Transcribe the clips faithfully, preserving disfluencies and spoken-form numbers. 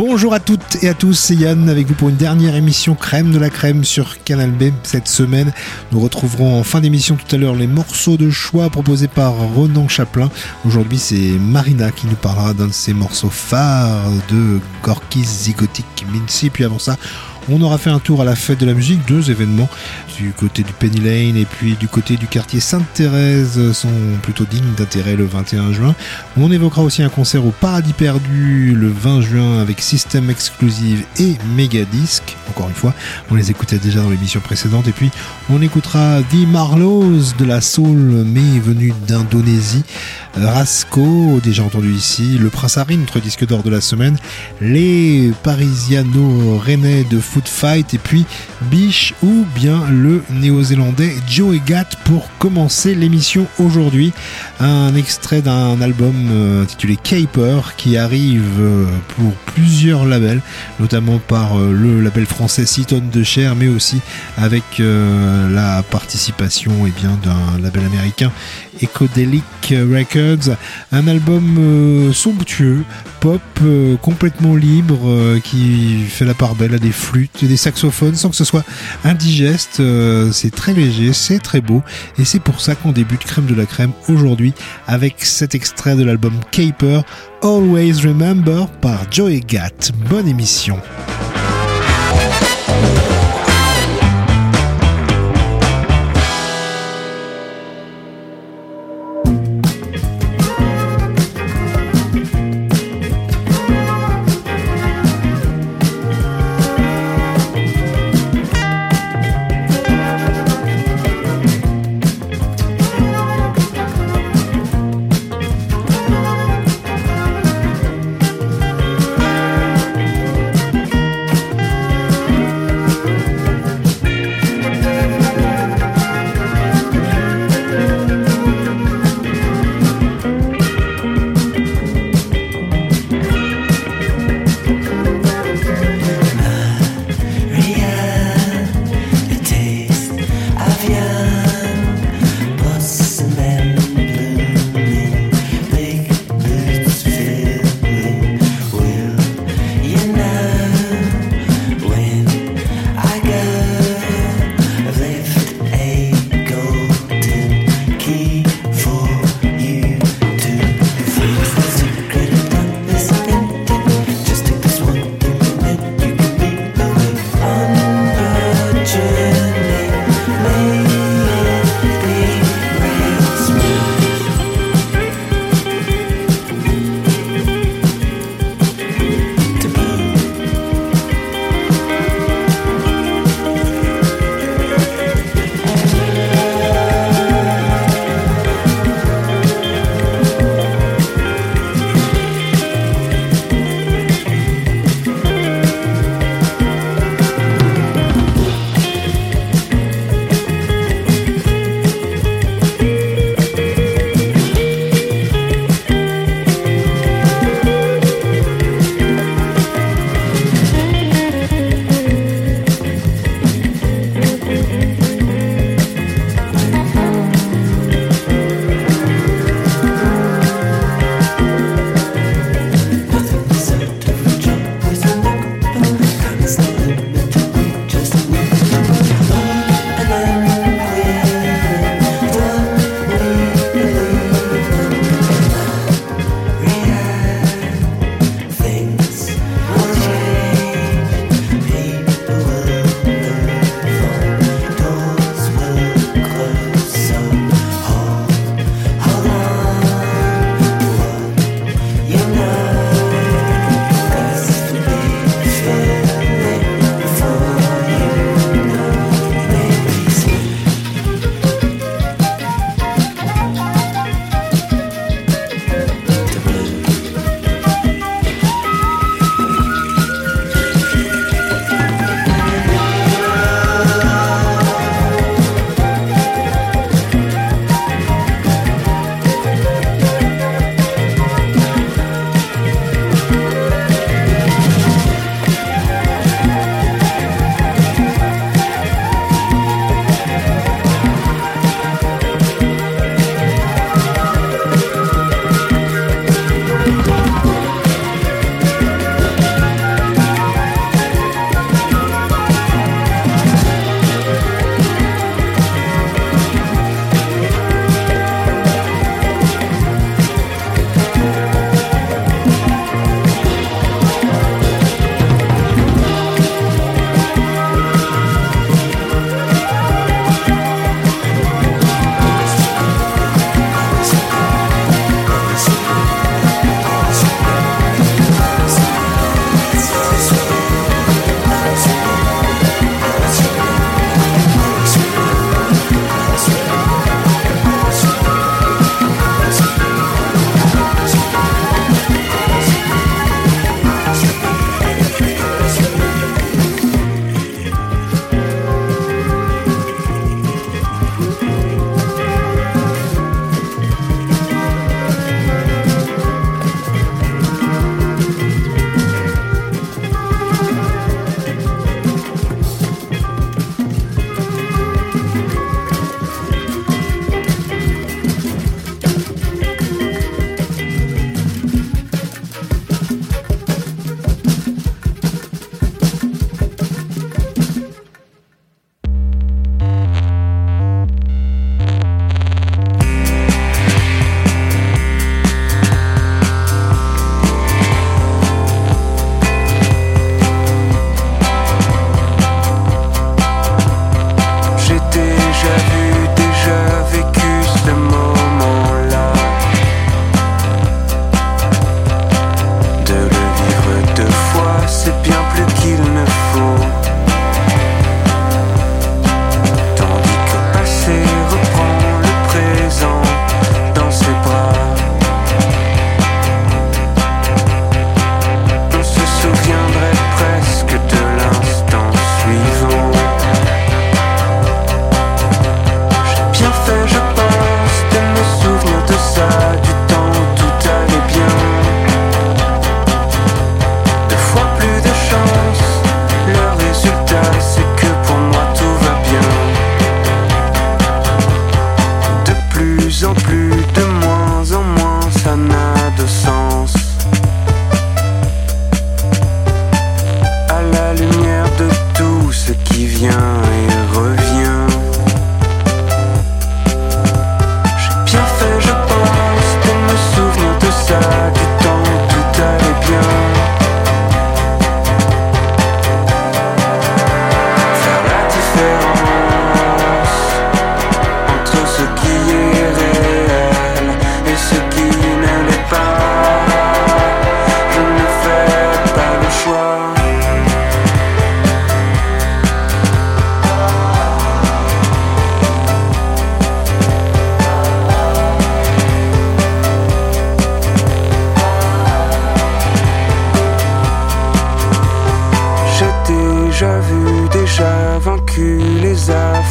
Bonjour à toutes et à tous, c'est Yann avec vous pour une dernière émission crème de la crème sur Canal B cette semaine. Nous retrouverons en fin d'émission tout à l'heure les morceaux de choix proposés par Ronan Chaplin. Aujourd'hui c'est Marina qui nous parlera d'un de ses morceaux phares de Gorky Zygotic Mincy. Puis avant ça, on aura fait un tour à la fête de la musique, deux événements du côté du Penny Lane et puis du côté du quartier Sainte-Thérèse sont plutôt dignes d'intérêt le vingt et un juin. On évoquera aussi un concert au Paradis Perdu le vingt juin avec System Exclusive et Megadisc. Encore une fois, on les écoutait déjà dans l'émission précédente. Et puis on écoutera The Marlows de la soul mais venu d'Indonésie, Rasco, déjà entendu ici, le Prince Harry, notre disque d'or de la semaine, les Parisiano Rennais de Food Fight et puis Biche ou bien le néo-zélandais Joey Gatt pour commencer l'émission aujourd'hui. Un extrait d'un album euh, intitulé Caper qui arrive euh, pour plusieurs labels, notamment par euh, le label français six tonnes de chair, mais aussi avec euh, la participation eh bien, d'un label américain, Ecodelic Records. Un album euh, somptueux, pop euh, complètement libre, euh, qui fait la part belle à des flûtes et des saxophones sans que ce soit indigeste. Euh, c'est très léger, c'est très beau et c'est pour ça qu'on débute Crème de la Crème aujourd'hui avec cet extrait de l'album Caper, Always Remember par Joey Gatt. Bonne émission.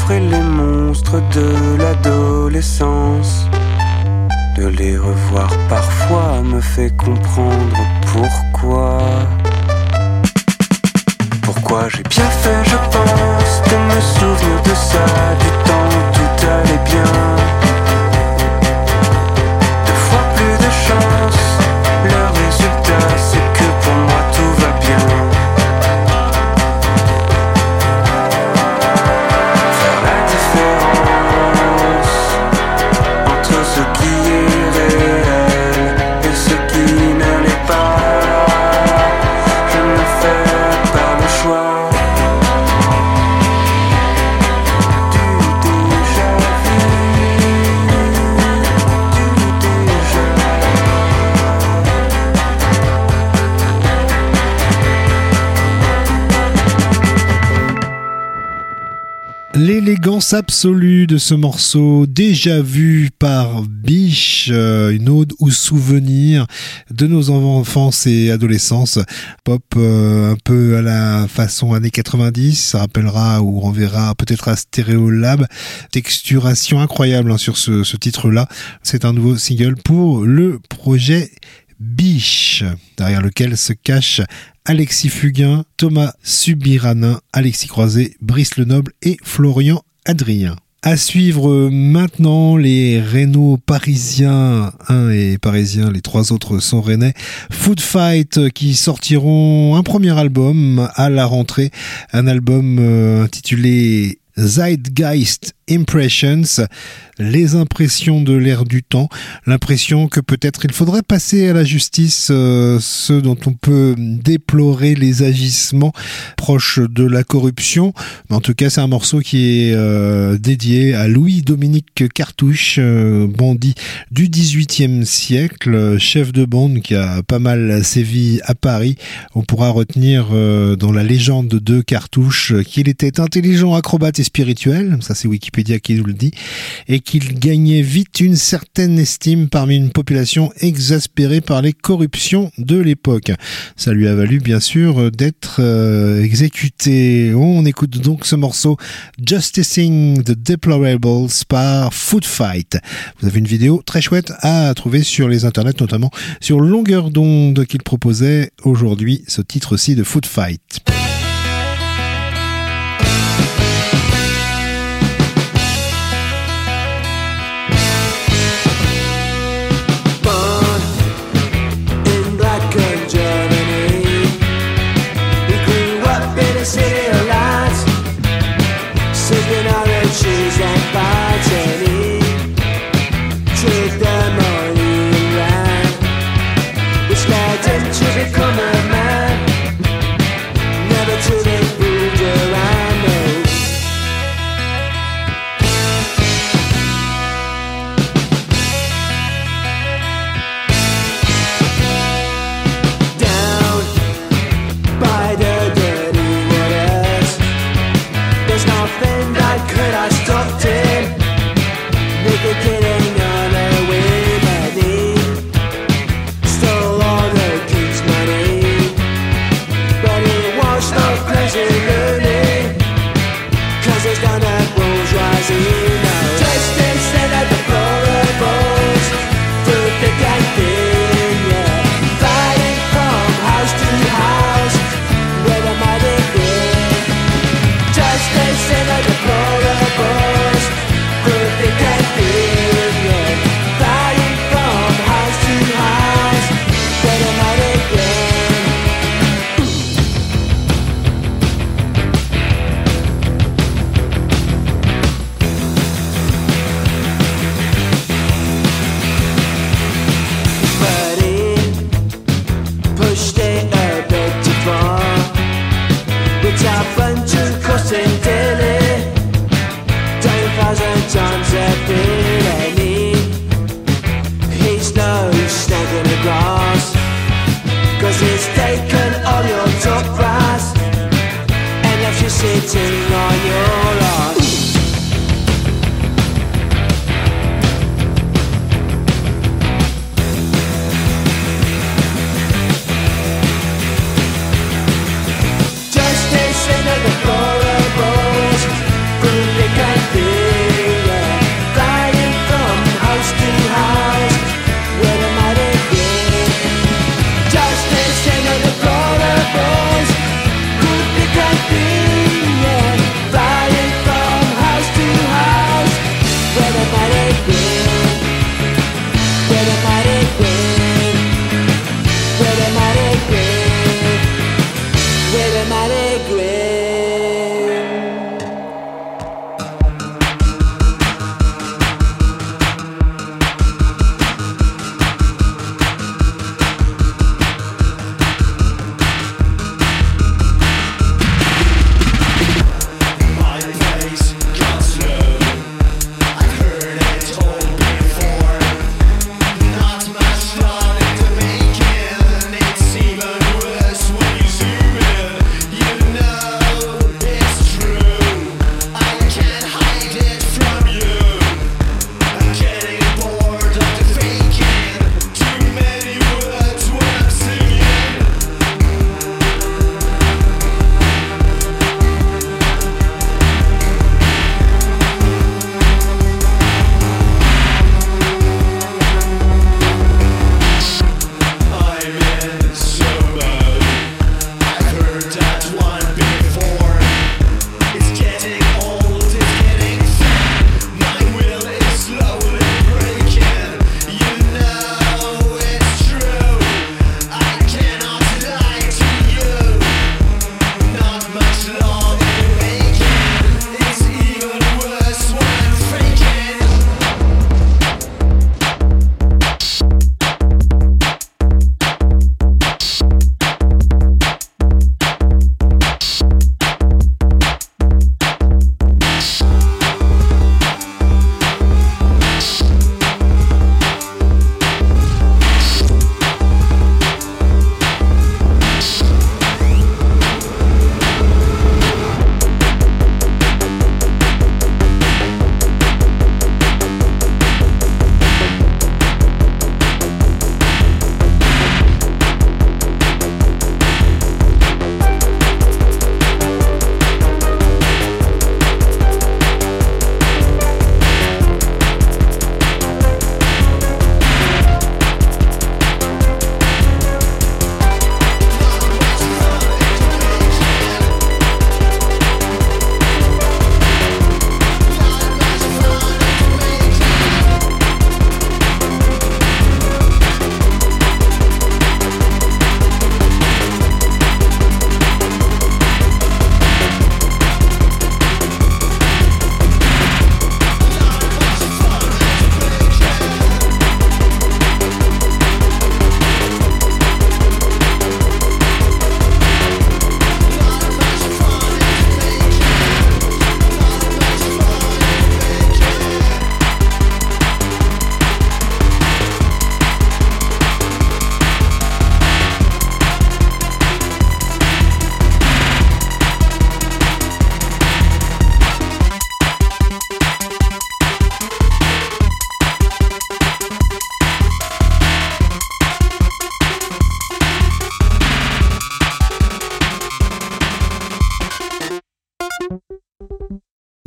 et les monstres de l'adolescence. De les revoir parfois me fait comprendre pourquoi. Pourquoi j'ai bien fait, je pense, de me souvenir de ça, du temps où tout allait bien. Deux fois plus de chance, le résultat c'est que pour moi tout va bien. Faire la différence entre ce qui est réel et ce qui ne l'est pas, je ne fais pas le choix. Du déjà vu, du déjà. L'élégance absolue de ce morceau, déjà vu par Biche, euh, une ode aux souvenirs de nos enfance et adolescence. Pop euh, un peu à la façon années quatre-vingt-dix, ça rappellera ou renverra peut-être à Stereolab. Texturation incroyable hein, sur ce, ce titre-là. C'est un nouveau single pour le projet Biche, derrière lequel se cache Alexis Fugain, Thomas Subiranin, Alexis Croiset, Brice Lenoble et Florian Adrien. À suivre maintenant les Rhénaux parisiens, un est parisien, les trois autres sont rennais. Food Fight qui sortiront un premier album à la rentrée, un album euh, intitulé Zeitgeist Impressions, les impressions de l'ère du temps, l'impression que peut-être il faudrait passer à la justice euh, ceux dont on peut déplorer les agissements proches de la corruption. Mais en tout cas, c'est un morceau qui est euh, dédié à Louis-Dominique Cartouche, euh, bandit du dix-huitième siècle, chef de bande qui a pas mal sévi à Paris. On pourra retenir euh, dans la légende de Cartouche qu'il était intelligent, acrobate et spirituel, ça c'est Wikipédia qui nous le dit, et qu'il gagnait vite une certaine estime parmi une population exaspérée par les corruptions de l'époque. Ça lui a valu bien sûr d'être euh, exécuté. On écoute donc ce morceau Justicing the Deplorables par Food Fight. Vous avez une vidéo très chouette à trouver sur les internets, notamment sur Longueur d'onde qu'il proposait aujourd'hui, ce titre-ci de Food Fight. Become a man, never to be fooled around me. Down by the dirty waters, there's nothing that could have stopped him. Nigga getting on a way, stole all the king's money, but he washed no crazy loony, cause he's done a bourgeoisie now. Just instead of the deplorables, through thick and thin, yeah, fighting from house to house, where the mighty been. Just instead of the deplorables, through thick and thin, yeah, fighting from house to house, where the mighty been.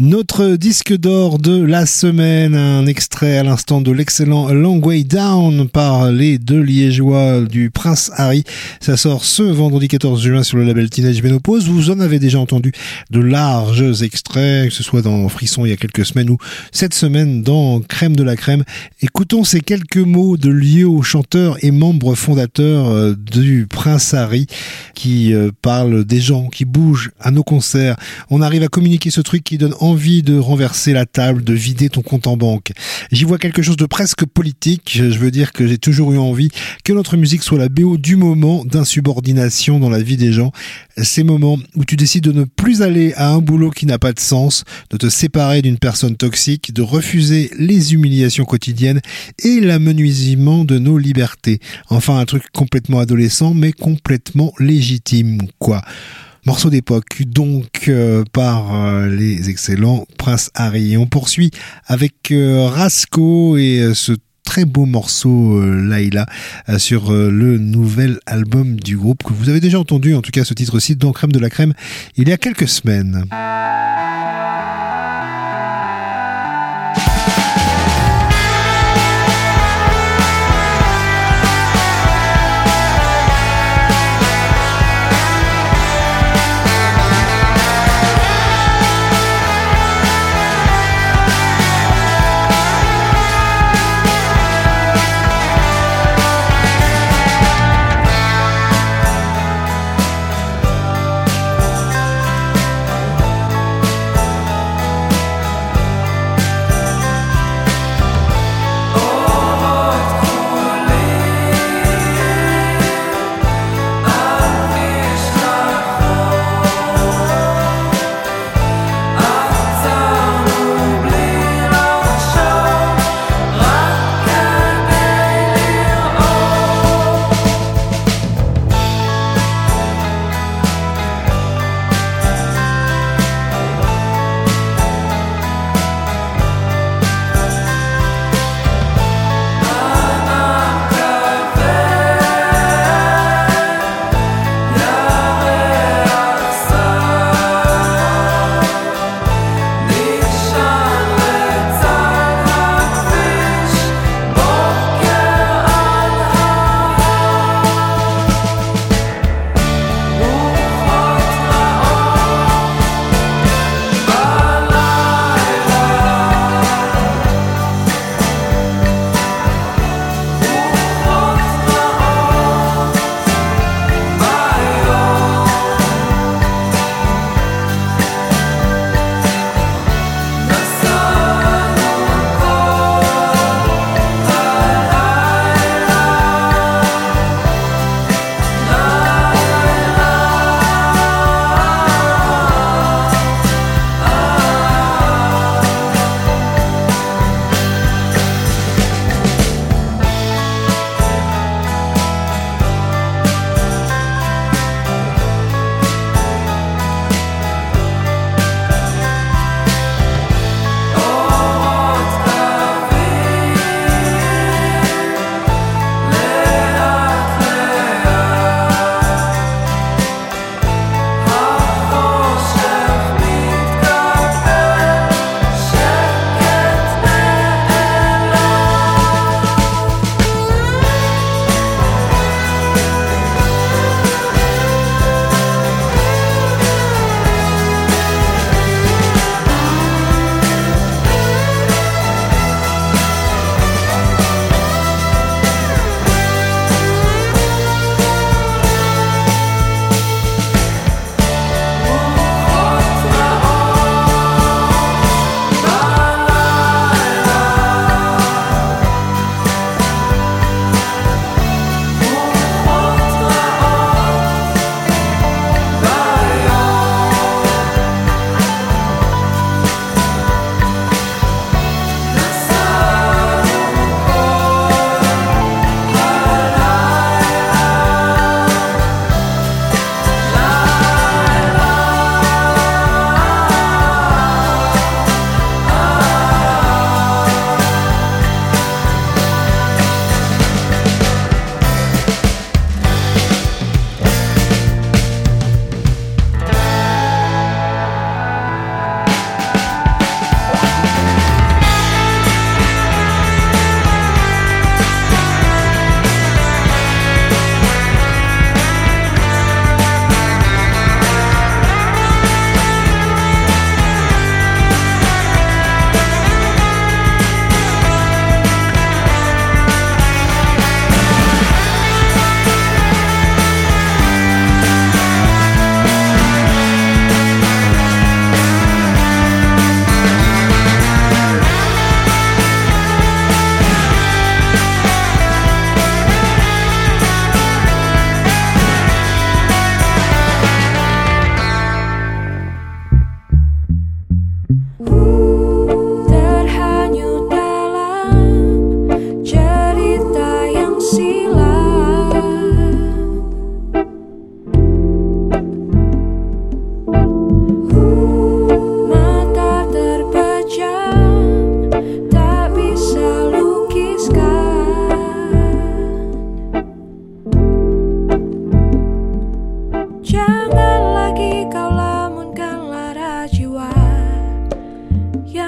Notre disque d'or de la semaine, un extrait à l'instant de l'excellent A Long Way Down par les deux liégeois du Prince Harry. Ça sort ce vendredi quatorze juin sur le label Teenage Menopause. Vous en avez déjà entendu de larges extraits, que ce soit dans Frisson il y a quelques semaines ou cette semaine dans Crème de la Crème. Écoutons ces quelques mots de Lio, chanteur et membre fondateur du Prince Harry, qui parle des gens qui bougent à nos concerts. On arrive à communiquer ce truc qui donne envie de renverser la table, de vider ton compte en banque. J'y vois quelque chose de presque politique. Je veux dire que j'ai toujours eu envie que notre musique soit la B O du moment d'insubordination dans la vie des gens. Ces moments où tu décides de ne plus aller à un boulot qui n'a pas de sens, de te séparer d'une personne toxique, de refuser les humiliations quotidiennes et l'amenuisement de nos libertés. Enfin, un truc complètement adolescent, mais complètement légitime, quoi. Morceau d'époque, donc, euh, par euh, les excellents Prince Harry. Et on poursuit avec euh, Rasco et euh, ce très beau morceau euh, Laila euh, sur euh, le nouvel album du groupe que vous avez déjà entendu, en tout cas ce titre-ci dans Crème de la Crème, il y a quelques semaines. Thank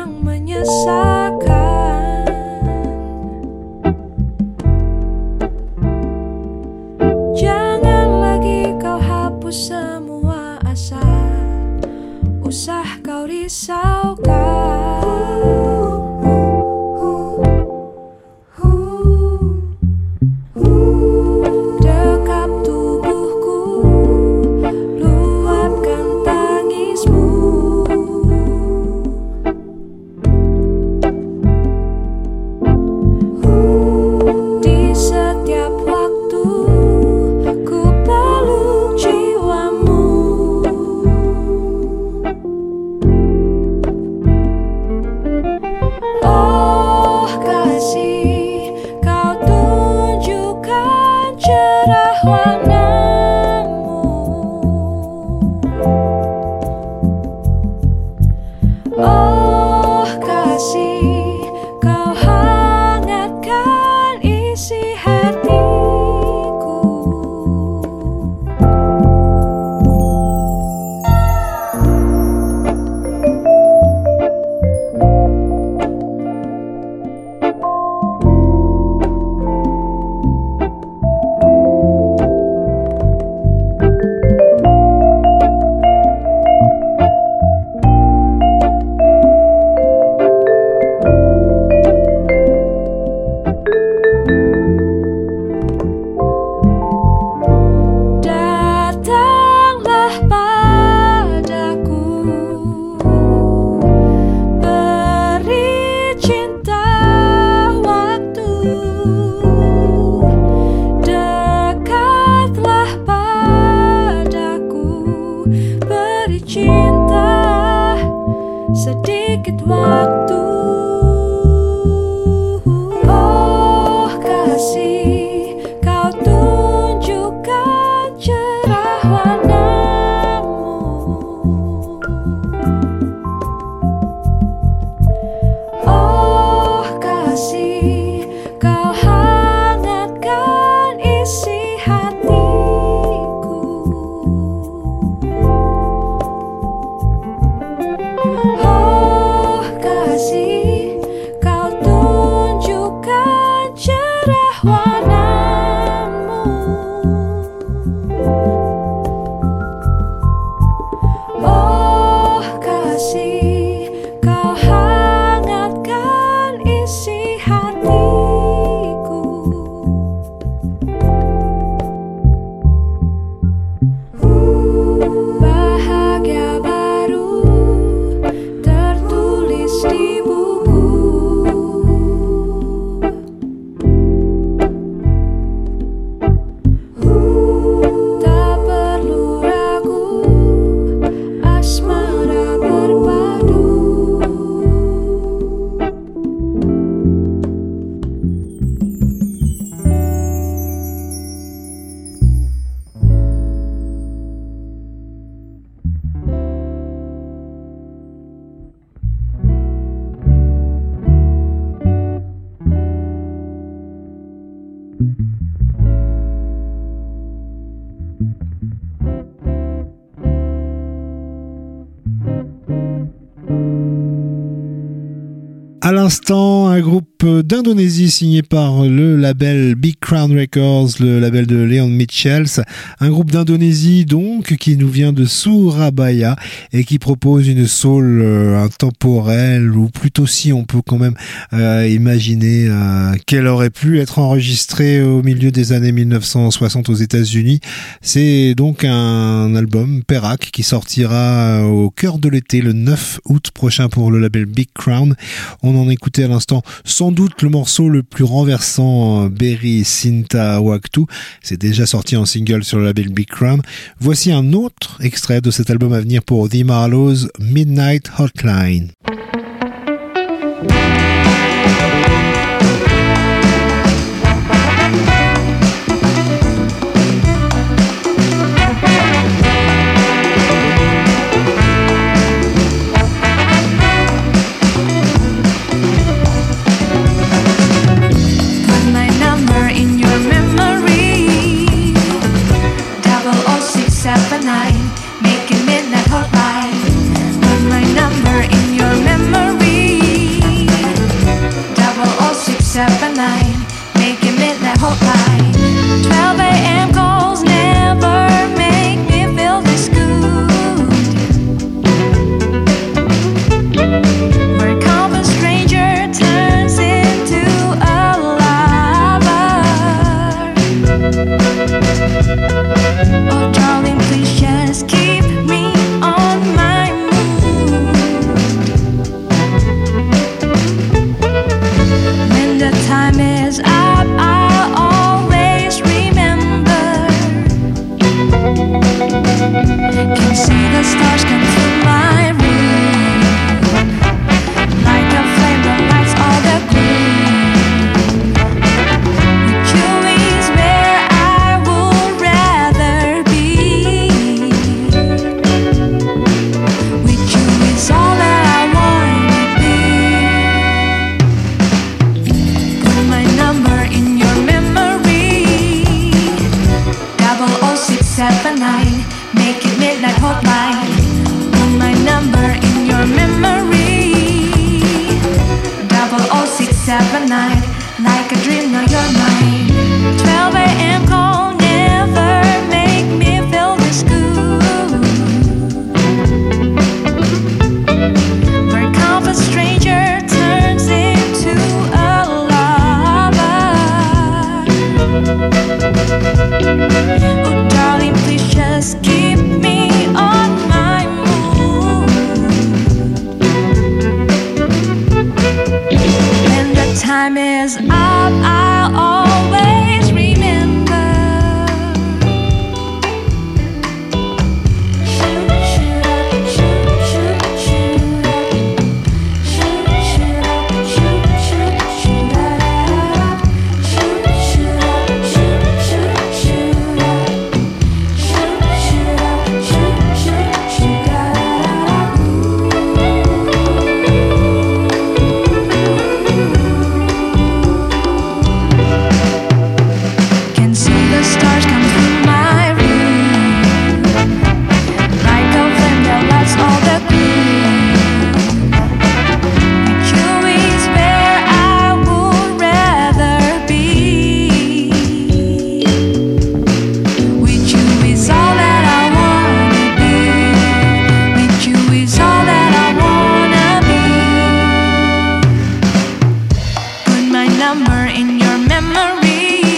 yang menyesakan. Jangan lagi kau hapus semua asa, usah kau risaukan. Dekap tubuhku, luapkan tangismu. Di setiap waktu ku peluk jiwamu. Oh kasih, kau tunjukkan cerah warnamu. Oh kasih, kau hangatkan isi hatiku. Datanglah padaku, beri cinta waktu. Dekatlah padaku, beri cinta sedikit waktu. Oh kasih, kau tunjukkan cerah warnamu. Oh kasih, kau hangatkan isi hatiku. Oh kasih, kau tunjukkan cerah warnamu. Oh kasih, kau hangatkan isi hatiku. Bahagia baru tertulis di buku. Tak perlu ragu, asmara berpadu. À l'instant, un groupe d'Indonésie signé par le label Big Crown Records, le label de Leon Mitchells. Un groupe d'Indonésie donc qui nous vient de Surabaya et qui propose une soul euh, intemporelle, ou plutôt si on peut quand même euh, imaginer euh, qu'elle aurait pu être enregistrée au milieu des années mille neuf cent soixante aux États-Unis. C'est donc un album Perak qui sortira au cœur de l'été le neuf août prochain pour le label Big Crown. On en écoutait à l'instant sans doute le morceau le plus renversant, Berry Sinta Waktu. C'est déjà sorti en single sur le label Big Crown. Voici un autre extrait de cet album à venir pour The Marlows, Midnight Hotline. Making midnight hotline. Put my number in your memory. hotline. twelve a.m. calls never make me feel this good. Where calm a stranger turns into a lover. Oh darling, please just keep me on my mood. When the time is up, I'll always remember. Can see the stars come through my room, like a flame that lights all the gloom. With you is where I would rather be. With you is all that I wanna be. Put my number in your memory. Double oh six seven nine. Make it midnight hotline. Put my number in your memory. Double oh six seven nine. Like a dream, now you're mine. twelve a.m. call never make me feel this good. Where calm a stranger turns into a lover. Oh darling, please just keep me on my mood. When the time is up, I'll always remember. Shoot, shoot up, shoot, shoot, shoot up. Shoot, shoot up, shoot, shoot, shoot up. Shoot, shoot up, shoot, shoot, shoot up. Shoot, shoot up, shoot, shoot, shoot up. Can see the stars come through my room, like a flame that lights all the gloom. With you is where I would rather be. With you is all that I wanna be. With you is all that I wanna be. Put my number in your memory.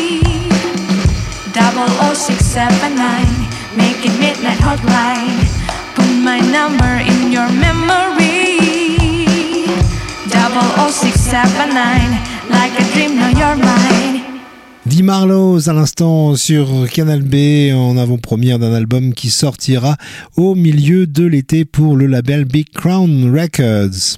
Double oh six seven nine. Make it midnight hotline. Put my number in your memory. Double oh six seven nine. Like a dream, now you're mine. Dee Marlowe à l'instant sur Canal B en avant-première d'un album qui sortira au milieu de l'été pour le label Big Crown Records.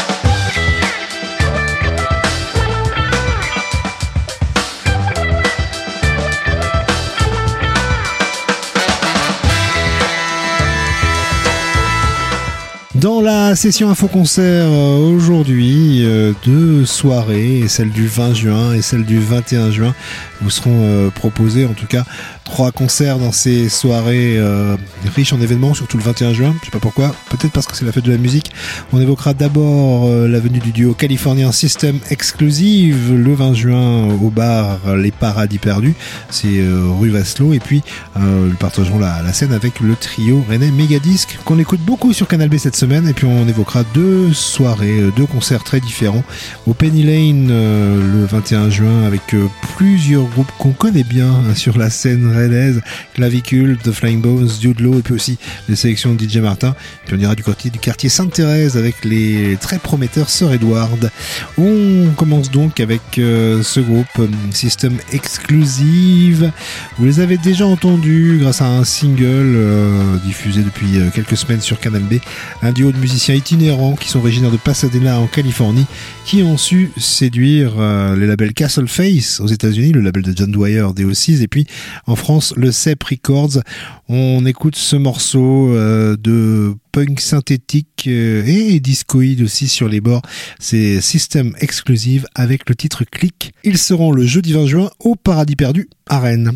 Dans la session info-concert euh, aujourd'hui, euh, deux soirées, celle du vingt juin et celle du vingt et un juin, vous seront euh, proposés en tout cas trois concerts dans ces soirées euh, riches en événements, surtout le vingt et un juin, je sais pas pourquoi, peut-être parce que c'est la fête de la musique. On évoquera d'abord euh, la venue du duo californien System Exclusive le vingt juin au bar Les Paradis Perdus, c'est euh, rue Vasselot, et puis euh, nous partagerons la, la scène avec le trio René Megadisc qu'on écoute beaucoup sur Canal B cette semaine. Et puis on évoquera deux soirées, deux concerts très différents au Penny Lane euh, le vingt et un juin avec euh, plusieurs groupes qu'on connaît bien hein, sur la scène rennaise, Clavicule, The Flying Bones, Dude Law et puis aussi les sélections de D J Martin. Puis on ira du quartier, du quartier Sainte-Thérèse avec les très prometteurs Sœur Edward. On commence donc avec euh, ce groupe euh, System Exclusive. Vous les avez déjà entendus grâce à un single euh, diffusé depuis euh, quelques semaines sur Canal B. Un duo de musiciens itinérants qui sont originaires de Pasadena en Californie, qui ont su séduire euh, les labels Castle Face aux États-Unis, le label de John Dwyer D O six, et puis en France le C E P Records. On écoute ce morceau euh, de punk synthétique euh, et discoïde aussi sur les bords. C'est System Exclusive avec le titre Click. Ils seront le jeudi vingt juin au Paradis Perdu à Rennes.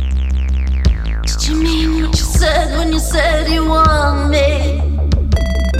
Did you mean what you said when you said you want me?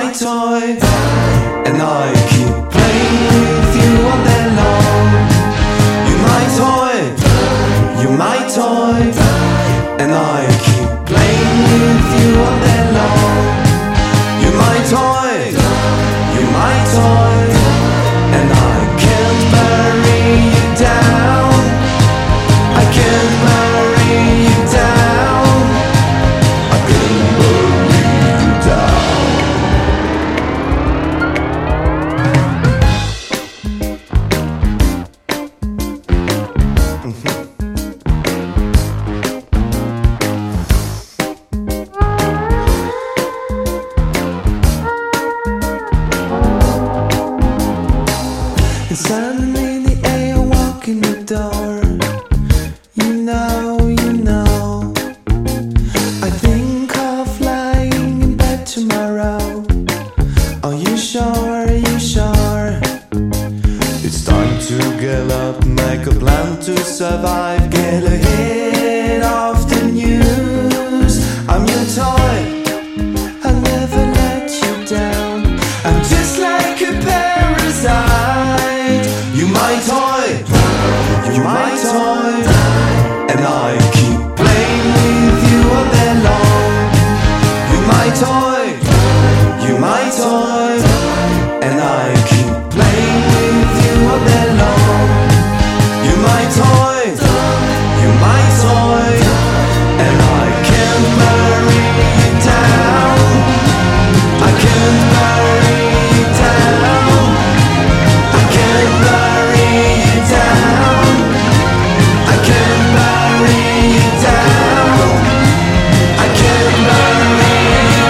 my toy, and I keep playing with you all day long. You're my toy, you're my toy, and I keep playing with you all day long. You're my toy, you're my toy, and I can't bury you down. I can't bury you down. I can't bury you down. And suddenly the air, walk in the door. You know, you know, I think of flying in bed tomorrow. Are you sure, are you sure? It's time to get up, make a plan to survive. Get ahead of the news. I'm your toy, I'll never let you down. I'm just like a parasite. You my toy, you my toy, and I keep playing with you all day long. You my toy, you my toy, and I keep playing with you all day long. You my toy, you my toy, and I can't bury you down. I can't bury you down. I can't bury you down. I can't bury you down. I can't bury you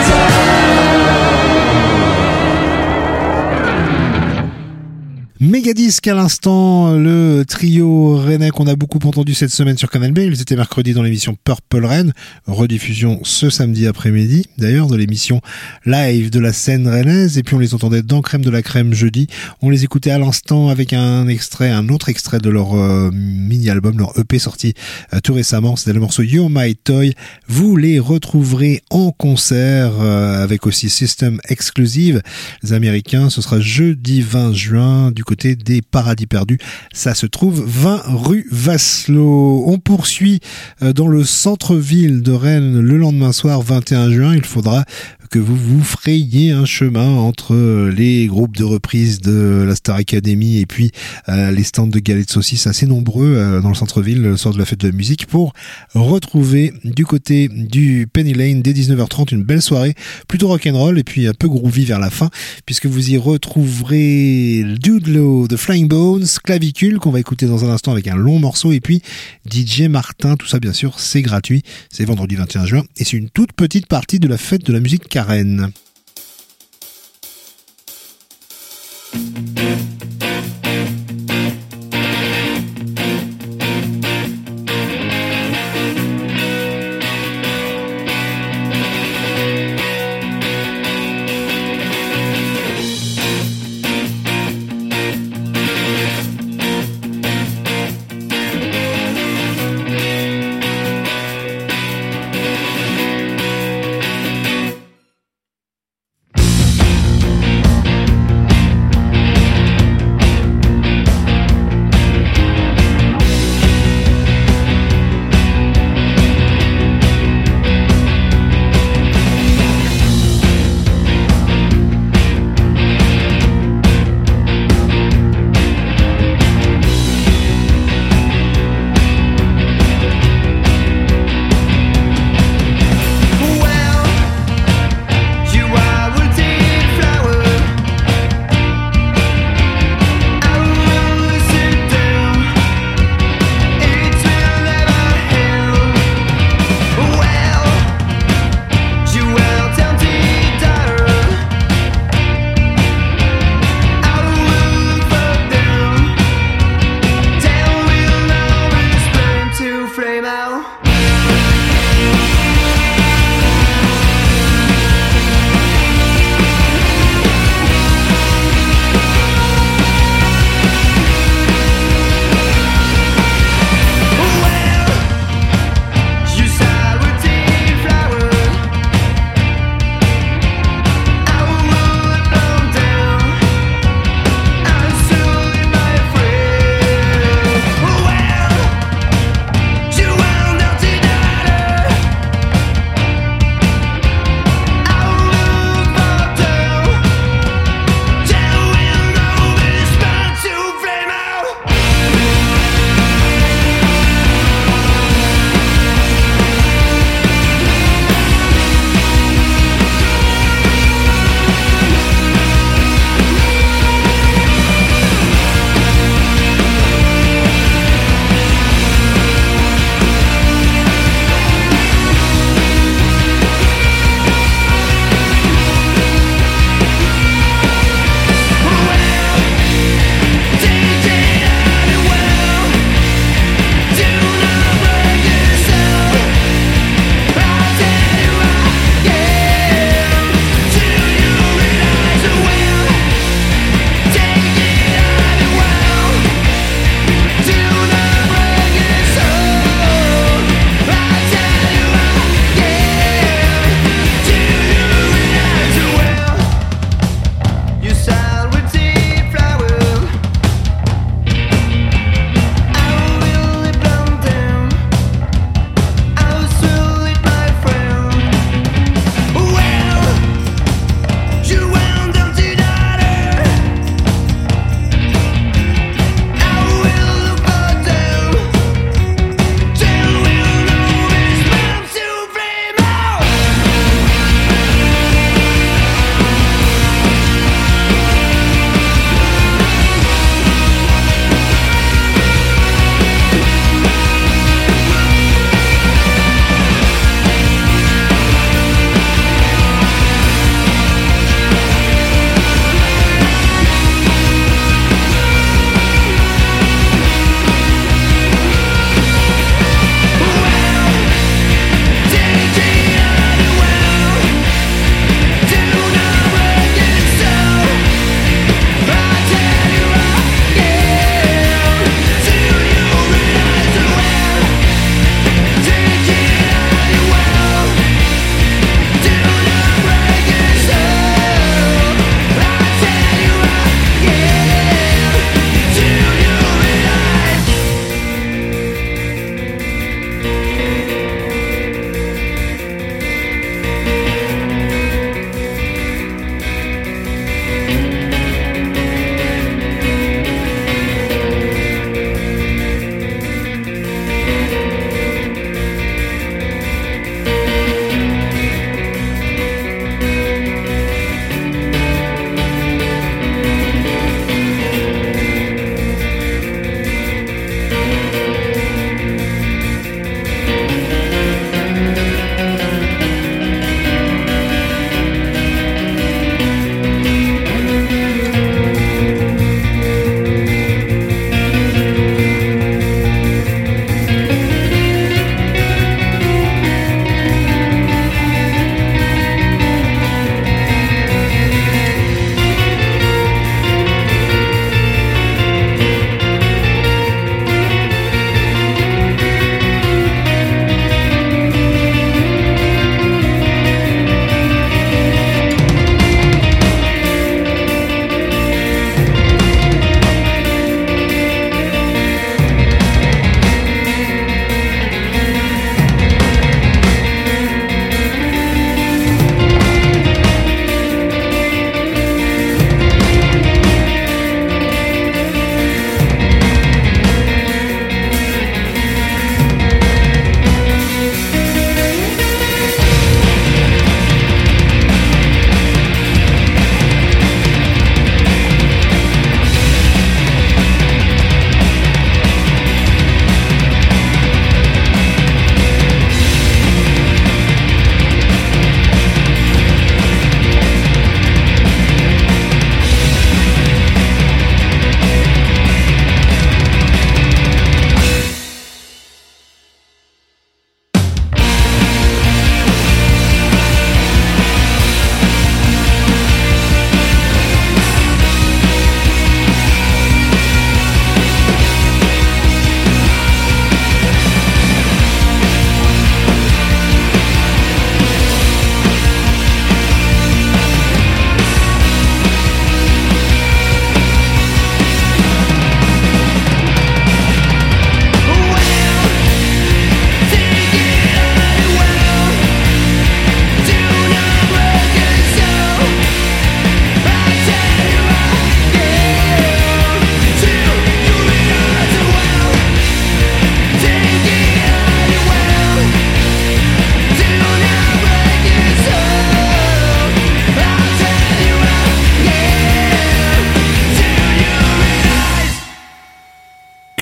down. Mégadisque à l'instant, le trio rennais qu'on a beaucoup entendu cette semaine sur Canal B. Ils étaient mercredi dans l'émission Purple Rain, rediffusion ce samedi après-midi d'ailleurs de l'émission live de la scène rennaise, et puis on les entendait dans Crème de la Crème jeudi. On les écoutait à l'instant avec un extrait, un autre extrait de leur euh, mini-album, leur E P sorti euh, tout récemment. C'était le morceau You're My Toy. Vous les retrouverez en concert euh, avec aussi System Exclusive, les Américains. Ce sera jeudi vingt juin du côté des Paradis Perdus. Ça se trouve vingt rue Vasselot. On poursuit euh, dans le centre-ville de Rennes le lendemain soir vingt et un juin. Il faudra que vous vous frayiez un chemin entre les groupes de reprise de la Star Academy et puis euh, les stands de galettes de saucisses assez nombreux euh, dans le centre-ville le soir de la fête de la musique pour retrouver du côté du Penny Lane dès dix-neuf heures trente une belle soirée plutôt rock'n'roll et puis un peu groovy vers la fin, puisque vous y retrouverez Dude Low, The Flying Bones, Clavicule qu'on va écouter dans un instant avec un long morceau, et puis D J Martin. Tout ça bien sûr c'est gratuit, c'est vendredi vingt et un juin et c'est une toute petite partie de la fête de la musique Carène.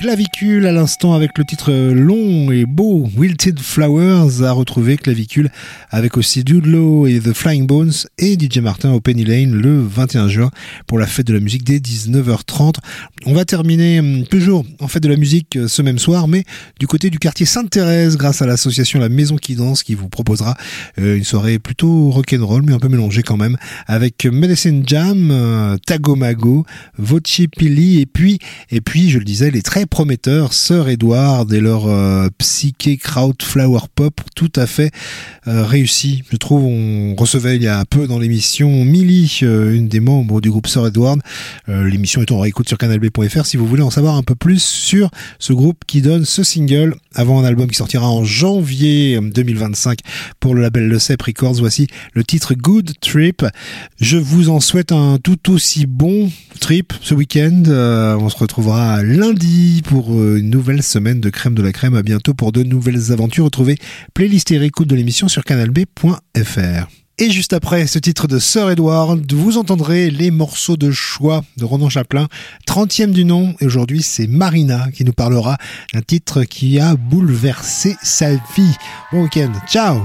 Clavicule à l'instant avec le titre long et beau Wilted Flowers, à retrouver Clavicule avec aussi Dudlow et The Flying Bones et D J Martin au Penny Lane le vingt et un juin pour la fête de la musique dès dix-neuf heures trente. On va terminer toujours en fête de la musique ce même soir, mais du côté du quartier Sainte-Thérèse grâce à l'association La Maison qui Danse qui vous proposera une soirée plutôt rock'n'roll mais un peu mélangée quand même avec Medicine Jam, Tagomago, Voci Pili et puis et puis je le disais les très prometteurs Sir Edward et leur euh, psyché crowd flower pop tout à fait euh, réussi. Je trouve on recevait il y a peu dans l'émission Millie, euh, une des membres du groupe Sir Edward. Euh, l'émission est en réécoute sur canal b point f r si vous voulez en savoir un peu plus sur ce groupe qui donne ce single avant un album qui sortira en janvier deux mille vingt-cinq pour le label Le Cep Records. Voici le titre Good Trip. Je vous en souhaite un tout aussi bon trip ce week-end. Euh, on se retrouvera lundi pour une nouvelle semaine de Crème de la Crème. À bientôt pour de nouvelles aventures. Retrouvez playlist et réécoute de l'émission sur canal b point f r. Et juste après ce titre de Sir Edward, vous entendrez les morceaux de choix de Ronan Chaplin, trentième du nom. Et aujourd'hui, c'est Marina qui nous parlera d'un titre qui a bouleversé sa vie. Bon week-end. Ciao!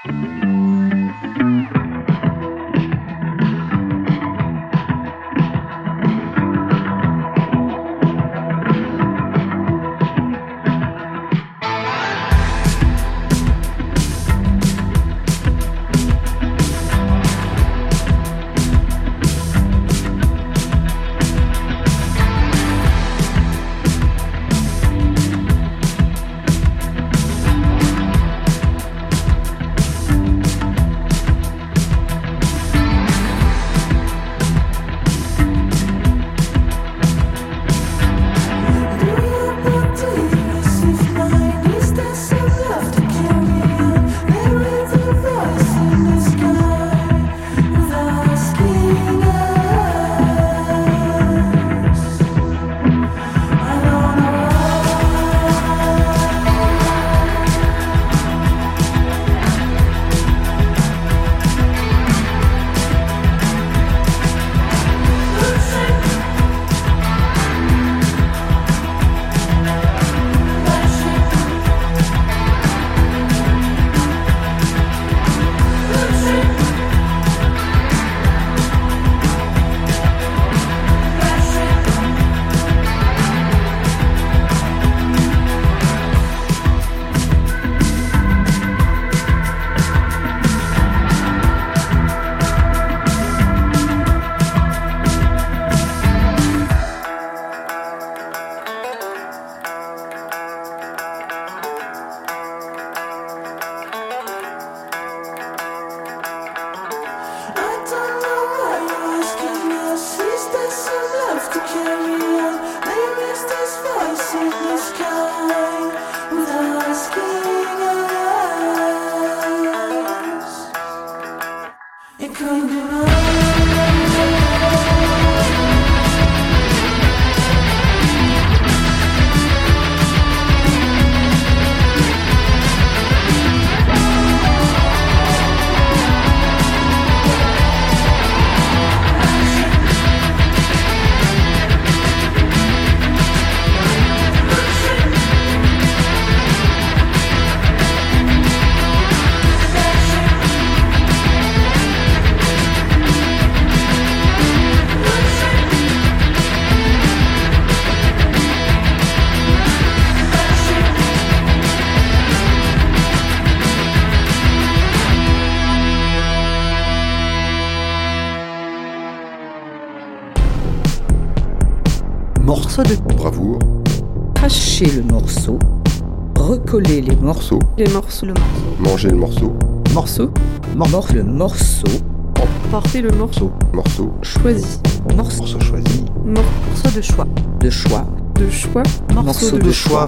Morceau de bravoure, cracher le morceau, recoller les morceaux, les morceaux, le morceau, manger le morceau, morceau, mor le morceau, porter le morceau, morceau, choisi, morceau, morceau choisi, morceau de choix, de choix, de choix, morceau de choix.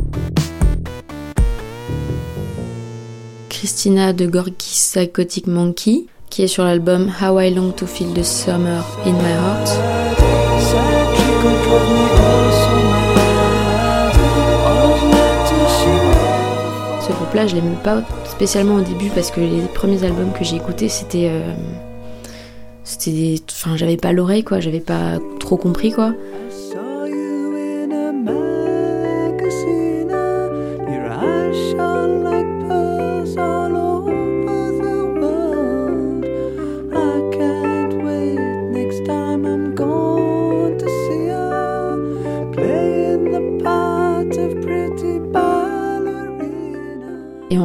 Christina de Gorky's Psychotic Monkey, qui est sur l'album How I Long to Feel the Summer in My Heart. Ce groupe-là, je l'aimais pas spécialement au début parce que les premiers albums que j'ai écoutés, c'était, euh, c'était, des... enfin, j'avais pas l'oreille quoi, j'avais pas trop compris quoi. I saw you in a magazine.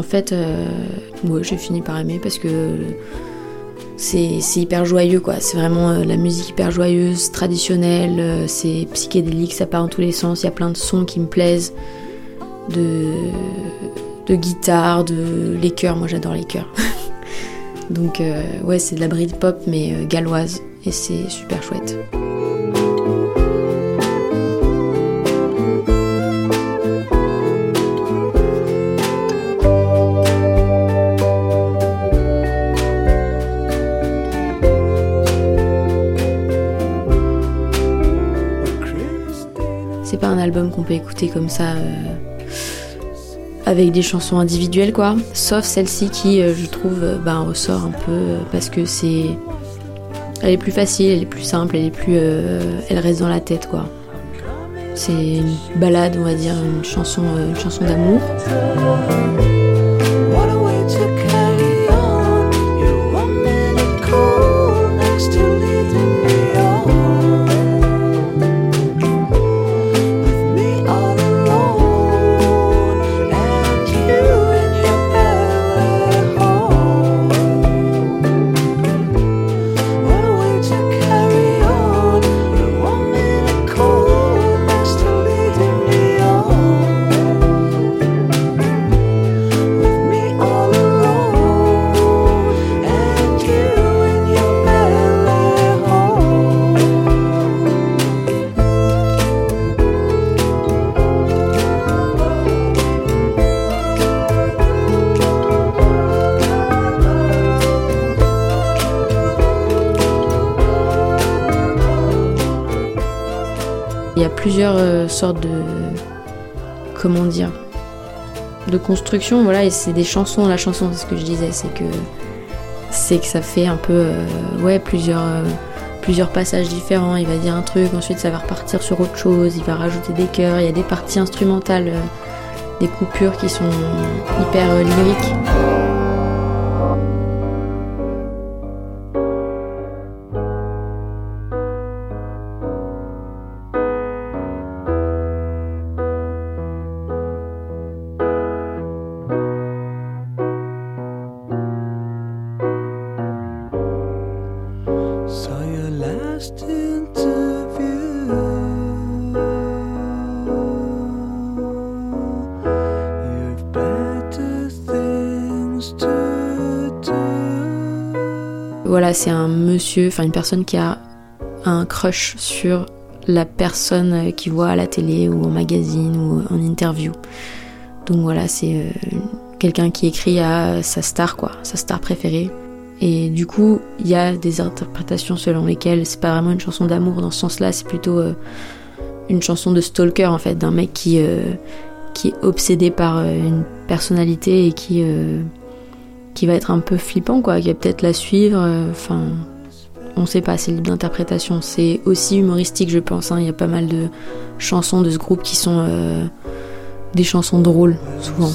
fait, euh, ouais, j'ai fini par aimer parce que c'est, c'est hyper joyeux, quoi. C'est vraiment euh, la musique hyper joyeuse, traditionnelle, euh, c'est psychédélique, ça part dans tous les sens. Il y a plein de sons qui me plaisent, de, de guitare, de les chœurs. Moi, j'adore les chœurs. Donc, euh, ouais, c'est de la Britpop, mais euh, galloise, et c'est super chouette. C'est pas un album qu'on peut écouter comme ça euh, avec des chansons individuelles, quoi. Sauf celle-ci qui, euh, je trouve, euh, bah, ressort un peu euh, parce que c'est, elle est plus facile, elle est plus simple, elle est plus, euh, elle reste dans la tête, quoi. C'est une balade, on va dire, une chanson, euh, une chanson d'amour. What a way to carry on. You're warm and cool next to leading me on. With me all alone and you in your belly home. What a way to carry on. You're warm and cool next to leading me on. With me all alone and you in your belly home. Il y a plusieurs euh, sortes de, comment dire, de construction, voilà, et c'est des chansons. La chanson, c'est ce que je disais, c'est que c'est que ça fait un peu, euh, ouais, plusieurs, euh, plusieurs passages différents. Il va dire un truc, ensuite ça va repartir sur autre chose. Il va rajouter des chœurs. Il y a des parties instrumentales, euh, des coupures qui sont hyper euh, lyriques. Saw your last interview. You've better things to do. Voilà, c'est un monsieur, enfin une personne qui a un crush sur la personne qu'il voit à la télé ou en magazine ou en interview. Donc voilà, c'est euh, quelqu'un qui écrit à sa star, quoi, sa star préférée. Et du coup, il y a des interprétations selon lesquelles c'est pas vraiment une chanson d'amour dans ce sens-là, c'est plutôt euh, une chanson de stalker, en fait, d'un mec qui, euh, qui est obsédé par euh, une personnalité et qui, euh, qui va être un peu flippant, quoi, qui va peut-être la suivre, enfin... Euh, on sait pas, c'est libre d'interprétation. C'est aussi humoristique, je pense, hein. Il y a pas mal de chansons de ce groupe qui sont euh, des chansons drôles, souvent.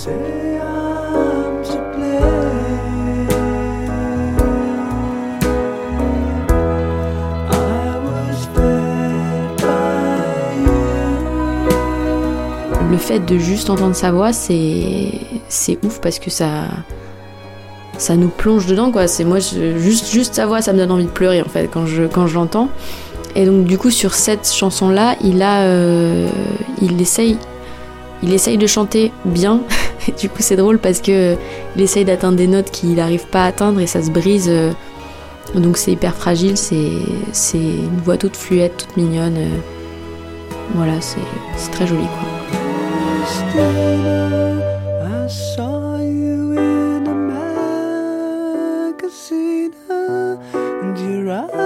Le fait de juste entendre sa voix, c'est, c'est ouf parce que ça... ça nous plonge dedans, quoi. C'est moi, je, juste, juste sa voix, ça me donne envie de pleurer, en fait, quand je, quand je l'entends. Et donc, du coup, sur cette chanson-là, il a, euh, il essaye, il essaye de chanter bien. Et du coup, c'est drôle parce que il essaye d'atteindre des notes qu'il n'arrive pas à atteindre et ça se brise. Donc, c'est hyper fragile. C'est, c'est une voix toute fluette, toute mignonne. Voilà, c'est, c'est très joli, quoi. I saw you in a magazine, and your eyes